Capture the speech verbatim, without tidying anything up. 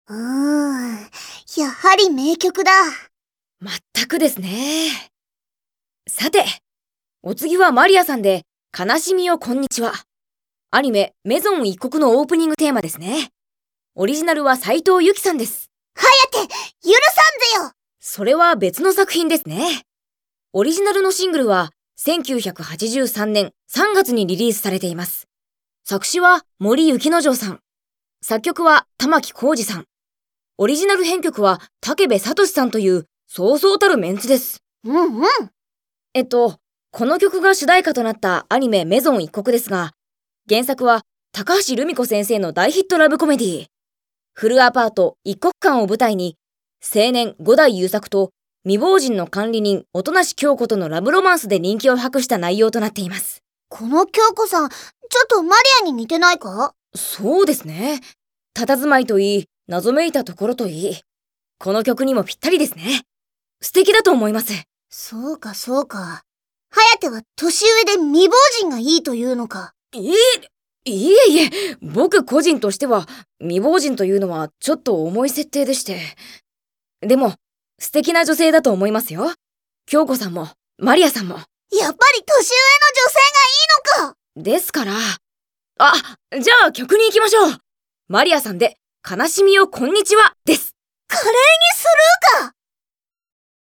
うーん、やはり名曲だ。 まったくですね。さて、お次はマリアさんで、悲しみよこんにちは。アニメ、メゾン一国のオープニングテーマですね。オリジナルは斉藤由貴さんです。 はやて、許さんぜよ。 それは別の作品ですね。オリジナルのシングルは、せんきゅうひゃくはちじゅうさんねんさんがつにリリースされています。作詞は森幸之丞さん。作曲は玉置浩二さん。オリジナル編曲は武部聡さんというそうそうたるメンツです。 うんうん。 えっと、この曲が主題歌となったアニメメゾン一国ですが、原作は高橋留美子先生の大ヒットラブコメディ。フルアパート一国間を舞台に、青年五代優作と未亡人の管理人音無京子とのラブロマンスで人気を博した内容となっています。 この京子さん、ちょっとマリアに似てないか？ そうですね。佇まいといい、謎めいたところといい、この曲にもぴったりですね。素敵だと思います。 そうかそうか。はやては年上で未亡人がいいというのか。 いえ、いえいえ、僕個人としては未亡人というのはちょっと重い設定でして。でも素敵な女性だと思いますよ。京子さんもマリアさんも。 やっぱり年上の女性がいいのか。 ですから。あ、じゃあ曲に行きましょう。マリアさんで悲しみよこんにちはです。 華麗にスルーか。